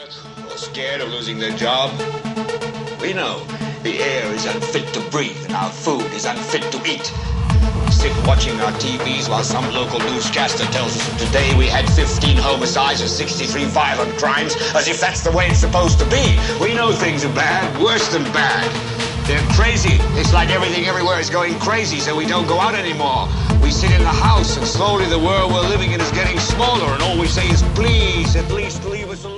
or scared of losing their job? We know the air is unfit to breathe and our food is unfit to eat. We sit watching our TVs while some local newscaster tells us that today we had 15 homicides and 63 violent crimes, as if that's the way it's supposed to be. We know things are bad, worse than bad. They're crazy. It's like everything everywhere is going crazy, so we don't go out anymore. We sit in the house, and slowly the world we're living in is getting smaller, and all we say is, please, at least leave us alone.